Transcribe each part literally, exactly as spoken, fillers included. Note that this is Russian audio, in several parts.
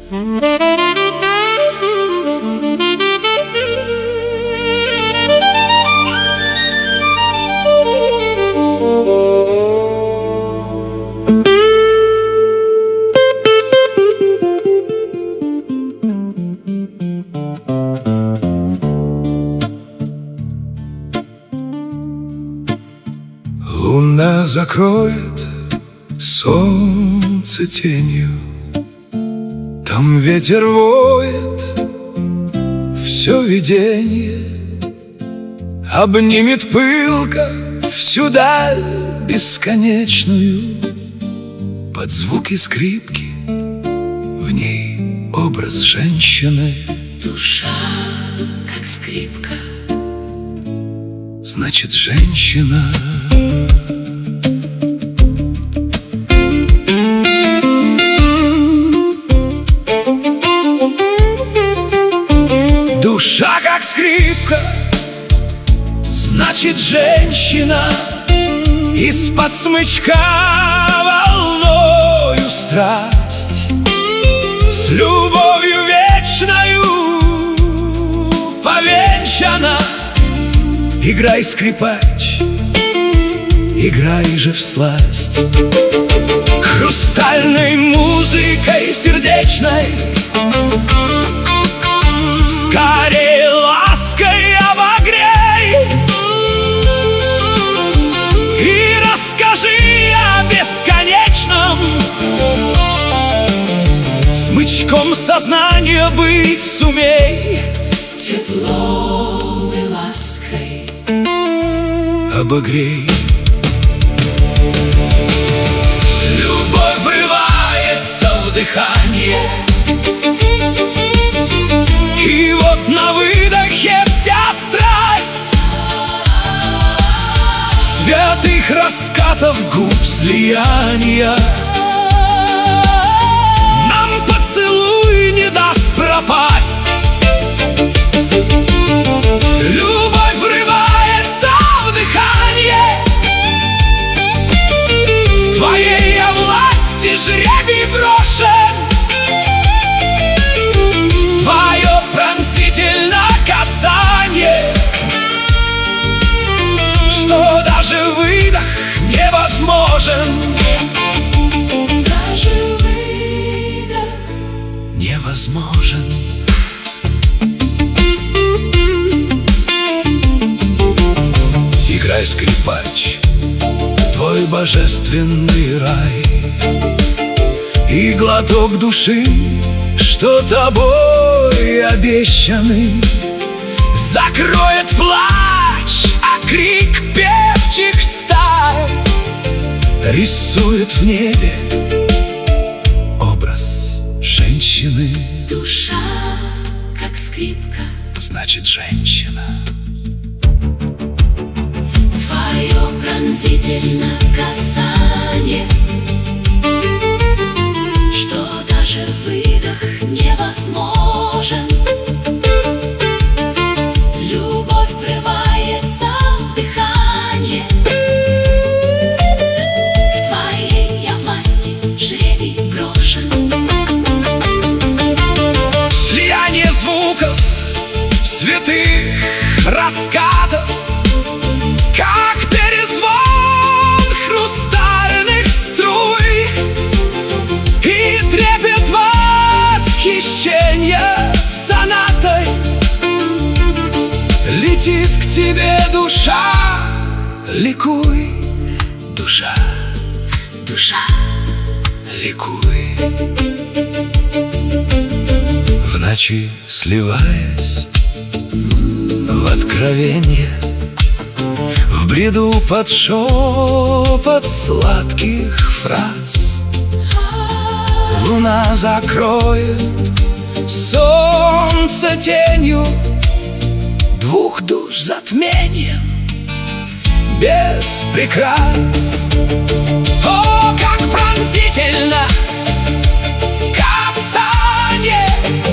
Луна закроет солнце тенью, там ветер воет, все видение обнимет пылко всю даль бесконечную. Под звуки скрипки в ней образ женщины. Душа, как скрипка, значит, женщина. Душа, как скрипка, значит, женщина. Из-под смычка волною страсть, с любовью вечною повенчана. Играй, скрипач, играй же всласть. Хрустальной музыкой сердечной скорей лаской обогрей и расскажи о бесконечном. Смычком сознания быть сумей, теплом и лаской обогрей. Любовь врывается в дыхание, и вот на выдохе вся страсть святых раскатов губ слияния. Нам поцелуй не даст пропасть. Любовь врывается в дыхание, в твоей я власти жребий брошен. Твое пронзительно касание, что даже выдох невозможен. Даже выдох невозможен. Играй, скрипач, твой божественный рай, и глоток души, что тобой обещаны, закроет плач, а крик певчих стай рисует в небе образ женщины. душа, как скрипка, значит, женщина. твое пронзительно касание, что даже выдох невозможен. Любовь врывается в дыхание, в твоей я власти жребий брошен. Слияние звуков святых раскатов, как перезвон хрустальных струй, и трепет восхищения сонатой. Летит к тебе душа, ликуй, душа, Душа, ликуй. В ночи сливаясь в откровенье, в бреду под шепот сладких фраз, луна закроет солнце тенью, двух душ затмением без прикрас. О, как пронзительно касание,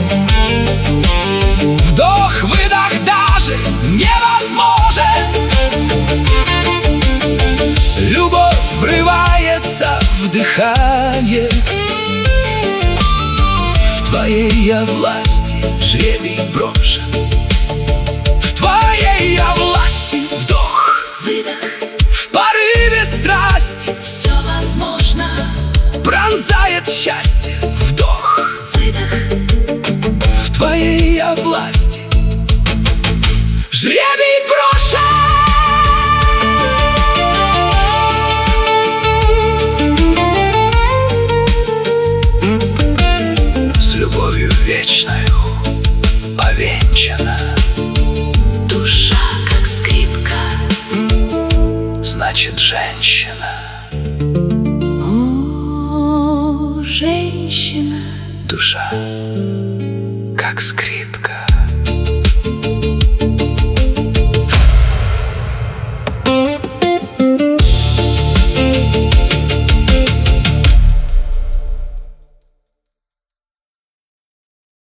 вдох-выдох даже невозможен. Любовь врывается в дыхание, в твоей твоей я власти жребий брошен. В твоей я власти вдох, выдох, в порыве страсти все возможно. пронзает счастье. Вдох, Выдох, в твоей я власти жребий брошен. С любовью вечною повенчана, душа как скрипка. значит женщина. О, женщина, Душа, как скрипка.